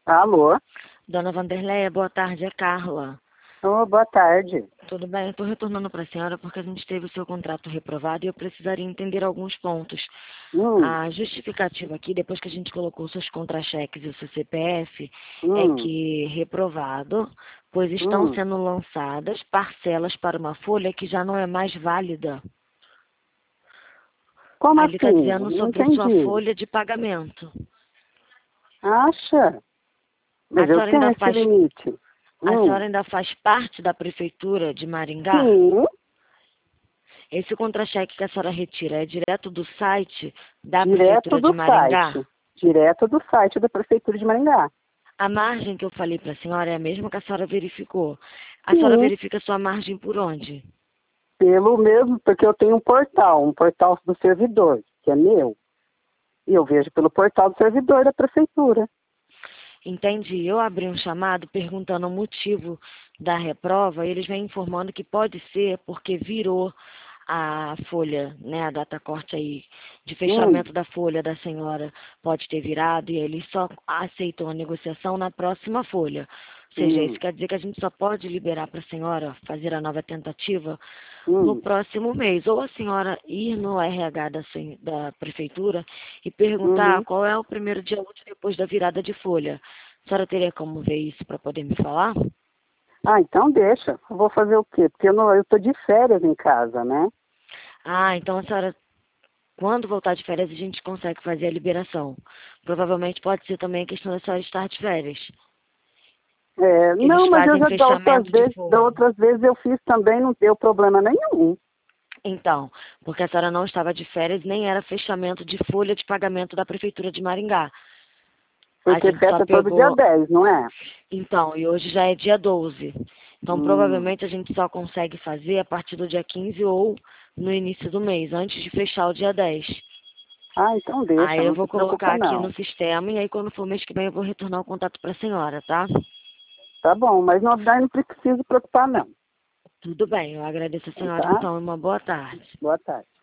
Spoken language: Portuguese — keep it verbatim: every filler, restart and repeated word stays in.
Alô? Dona Vanderleia, boa tarde, é Carla. Oh, boa tarde. Tudo bem? Estou retornando para a senhora porque a gente teve o seu contrato reprovado e eu precisaria entender alguns pontos. Hum, A justificativa aqui, depois que a gente colocou os seus contra-cheques e o seu C P F, é hum, que reprovado, pois estão hum. sendo lançadas parcelas para uma folha que já não é mais válida. Como Aí ele está assim? dizendo Não sobre a sua entendi. folha de pagamento. Acha? A Mas eu senhora ainda tenho esse faz, limite. a Hum, senhora ainda faz parte da prefeitura de Maringá? sim, Esse contra-cheque que a senhora retira é direto do site da direto Prefeitura de do Maringá? site. Direto do site da Prefeitura de Maringá. A margem que eu falei para a senhora é a mesma que a senhora verificou. A senhora Sim, verifica a sua margem por onde? pelo mesmo, porque eu tenho um portal, um portal do servidor, que é meu. E eu vejo pelo portal do servidor da Prefeitura. Entendi. Eu abri um chamado perguntando o motivo da reprova e eles vêm informando que pode ser porque virou a folha, né, a data corte aí de Hum, fechamento da folha da senhora pode ter virado e eles só aceitam a negociação na próxima folha. Ou seja, isso hum, quer dizer que a gente só pode liberar para a senhora fazer a nova tentativa no hum, próximo mês. Ou a senhora ir no R H da, sen- da prefeitura e perguntar uhum. qual é o primeiro dia útil depois da virada de folha. A senhora teria como ver isso para poder me falar? Ah, então deixa. Eu vou fazer o quê? Porque eu não, eu tô de férias em casa, né? Ah, então a senhora, quando voltar de férias, a gente consegue fazer a liberação. Provavelmente pode ser também a questão da senhora estar de férias. É, Eles não, mas eu fazem já da outras fechamento de vezes, da folha. outras vezes eu fiz também, não deu problema nenhum. Então, porque a senhora não estava de férias, nem era fechamento de folha de pagamento da Prefeitura de Maringá. A Porque gente só fecha todo dia pegou. dez, não é? Então, e hoje já é dia doze. Então, Hum. provavelmente a gente só consegue fazer a partir do dia quinze ou no início do mês, antes de fechar o dia dez. Ah, então deixa, Aí eu não se vou colocar preocupa aqui não. no sistema e aí quando for mês que vem eu vou retornar o contato para a senhora, tá? Tá bom, mas não, daí não precisa preocupar não. Tudo bem, eu agradeço a Então senhora tá? então e uma boa tarde. Boa tarde.